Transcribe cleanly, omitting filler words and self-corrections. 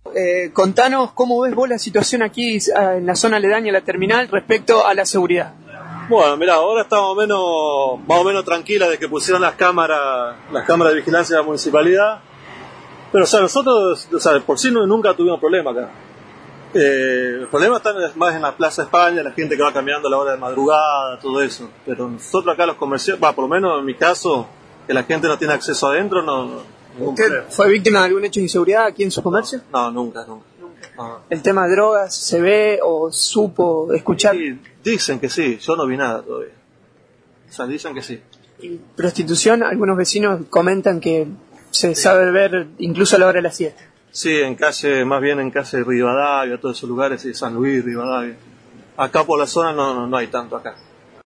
Contanos cómo ves vos la situación aquí en la zona aledaña a la terminal respecto a la seguridad. Bueno, mirá, ahora está más o menos tranquila de que pusieron las cámaras de vigilancia de la municipalidad. Pero, o sea, nosotros, o sea, por sí nunca tuvimos problema acá. El problema está más en la Plaza España, la gente que va caminando a la hora de madrugada, todo eso. Pero nosotros acá los comerciantes, por lo menos en mi caso, que la gente no tiene acceso adentro, no. ¿Usted fue víctima de algún hecho de inseguridad aquí en su comercio? No, nunca. No. ¿El tema de drogas se ve o supo escuchar? Sí, dicen que sí, yo no vi nada todavía. O sea, dicen que sí. ¿Y prostitución? Algunos vecinos comentan que se sabe ver incluso a la hora de la siesta. Sí, más bien en calle Rivadavia, todos esos lugares, sí, San Luis, Rivadavia. Acá por la zona no hay tanto acá.